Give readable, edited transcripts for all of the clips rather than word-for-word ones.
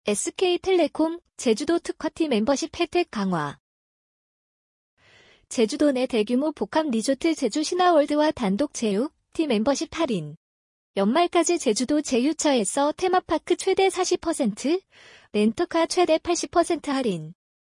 SK텔레콤 제주도 특화팀 멤버십 혜택 강화. 제주도 내 대규모 복합 리조트 제주 신화월드와 단독 제휴, 팀 멤버십 할인. 연말까지 제주도 제휴처에서 테마파크 최대 40%, 렌터카 최대 80% 할인.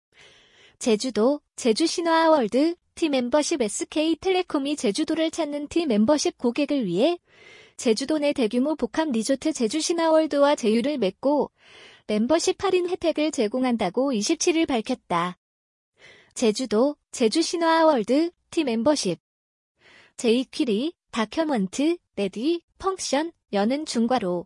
제주도, 제주 신화월드, 팀 멤버십 SK텔레콤이 제주도를 찾는 팀 멤버십 고객을 위해 제주도 내 대규모 복합 리조트 제주 신화월드와 제휴를 맺고 멤버십 할인 혜택을 제공한다고 27일 밝혔다. 제주도, 제주 신화월드, 팀 멤버십. 제이퀴리, 다큐먼트, 레디, 펑션, 여는 중괄호.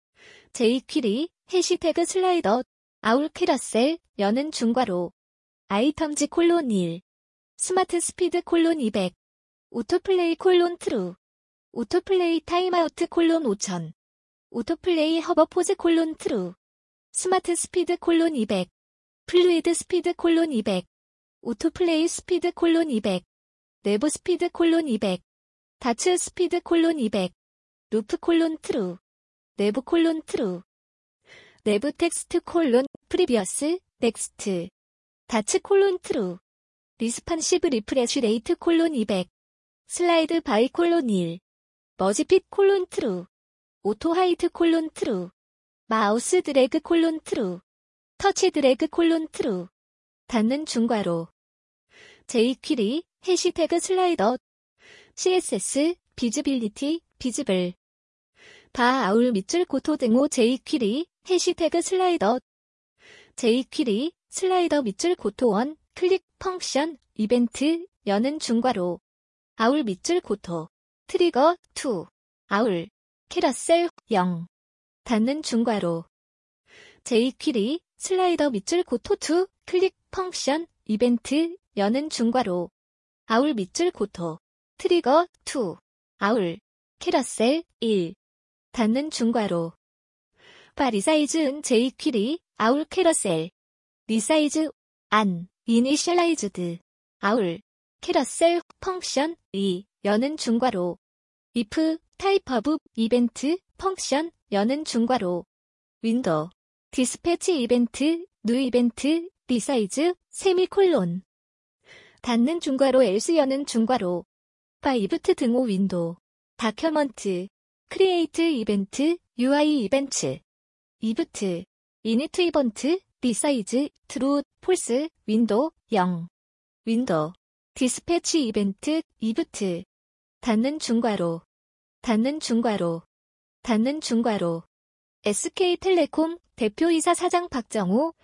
제이퀴리, 해시태그 슬라이더, 아울 캐러셀, 여는 중괄호. 아이텀즈 콜론 1. 스마트 스피드 콜론 200. 오토플레이 콜론 트루. 오토플레이 타임아우트 콜론 5000. 오토플레이 허버포즈 콜론 트루. 스마트 스피드 콜론 200. 플루이드 스피드 콜론 200. 오토플레이 스피드 콜론 200. 내부 스피드 콜론 200. 다츠 스피드 콜론 200. 루프 콜론 트루. 내부 콜론 트루. 내부 텍스트 콜론 프리비어스 넥스트. 다츠 콜론 트루. 리스판시브 리프레쉬 레이트 콜론 200. 슬라이드 바이 콜론 1. 머지핏 콜론 트루. 오토 하이트 콜론 트루. 마우스 드래그 콜론 트루. 터치 드래그 콜론 트루. 닫는 중괄호. 제이퀴리, 해시태그 슬라이더. CSS, 비즈빌리티, 비즈블. 바 아울 밑줄 고토 등호 제이퀴리, 해시태그 슬라이더. 제이퀴리, 슬라이더 밑줄 고토 원, 클릭, 펑션, 이벤트, 여는 중괄호. 아울 밑줄 고토. 트리거, 2. 아울. 캐러셀, 0. 닫는 중괄호. 제이퀴리, 슬라이더 밑줄 고토 2, 클릭, 펑션, 이벤트, 여는 중괄호. 아울 밑줄 고토. 트리거, 2. 아울. 캐러셀, 1. 닫는 중괄호. 바 리사이즈은 제이퀴리, 아울 캐러셀. 리사이즈, 안, 이니셜라이즈드. 아울. 캐러셀, 펑션, 2. 여는 중괄호. if, 타입 오브, 이벤트, 펑션, 여는 중괄호. 윈도우. 디스패치 이벤트, 뉴 이벤트, 리사이즈, 세미콜론. 닫는 중괄호 else 여는 중괄호. 바 이브트 등호 윈도우. 다큐먼트. 크리에이트 이벤트, UI 이벤트. 이브트. 이니트 이벤트, 리사이즈, 트루, 폴스, 윈도우, 0. 윈도우. 디스패치 이벤트, 이브트. 닫는 중괄호. 닫는 중괄호. 닫는 중괄호. SK텔레콤 대표이사 사장 박정우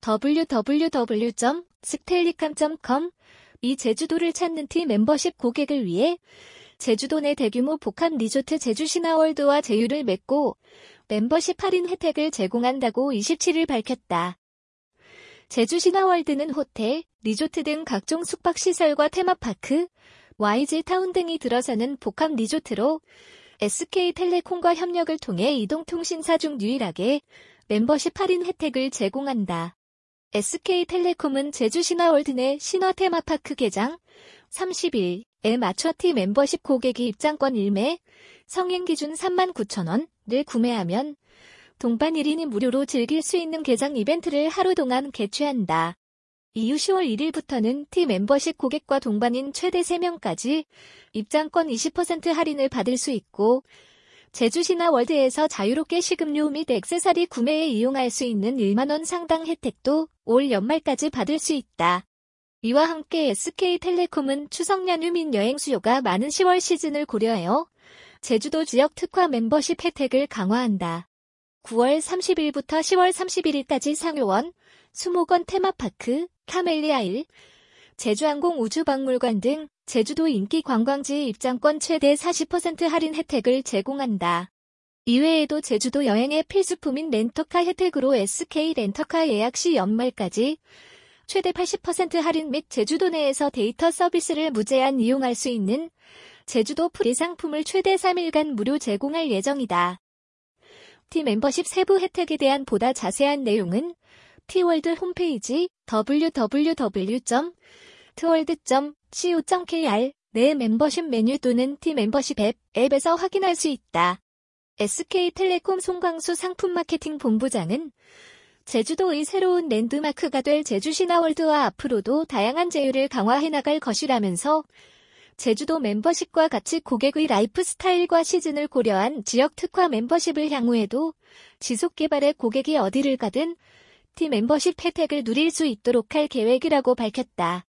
www.stellicam.com 이 제주도를 찾는 팀 멤버십 고객을 위해 제주도 내 대규모 복합 리조트 제주 신화월드와 제휴를 맺고 멤버십 할인 혜택을 제공한다고 27일 밝혔다. 제주 신화월드는 호텔, 리조트 등 각종 숙박시설과 테마파크, YG타운 등이 들어서는 복합 리조트로 SK텔레콤과 협력을 통해 이동통신사 중 유일하게 멤버십 할인 혜택을 제공한다. SK텔레콤은 제주 신화월드 내 신화 테마파크 개장 30일에 맞춰 팀 멤버십 고객이 입장권 1매, 성인 기준 39,000원을 구매하면 동반 1인이 무료로 즐길 수 있는 개장 이벤트를 하루 동안 개최한다. 이후 10월 1일부터는 팀 멤버십 고객과 동반인 최대 3명까지 입장권 20% 할인을 받을 수 있고 제주 신화월드에서 자유롭게 식음료 및 액세서리 구매에 이용할 수 있는 1만원 상당 혜택도 올 연말까지 받을 수 있다. 이와 함께 SK텔레콤은 추석 연휴 및 여행 수요가 많은 10월 시즌을 고려하여 제주도 지역 특화 멤버십 혜택을 강화한다. 9월 30일부터 10월 31일까지 상요원, 수목원 테마파크, 카멜리아일, 제주항공 우주박물관 등 제주도 인기 관광지 입장권 최대 40% 할인 혜택을 제공한다. 이외에도 제주도 여행의 필수품인 렌터카 혜택으로 SK 렌터카 예약 시 연말까지 최대 80% 할인 및 제주도 내에서 데이터 서비스를 무제한 이용할 수 있는 제주도 프리 상품을 최대 3일간 무료 제공할 예정이다. 팀 멤버십 세부 혜택에 대한 보다 자세한 내용은 티월드 홈페이지 www.tworld.co.kr 내 멤버십 메뉴 또는 팀 멤버십 앱에서 확인할 수 있다. SK텔레콤 송광수 상품 마케팅 본부장은 제주도의 새로운 랜드마크가 될 제주시나월드와 앞으로도 다양한 제휴를 강화해 나갈 것이라면서 제주도 멤버십과 같이 고객의 라이프 스타일과 시즌을 고려한 지역 특화 멤버십을 향후에도 지속 개발해 고객이 어디를 가든 팀 멤버십 혜택을 누릴 수 있도록 할 계획이라고 밝혔다.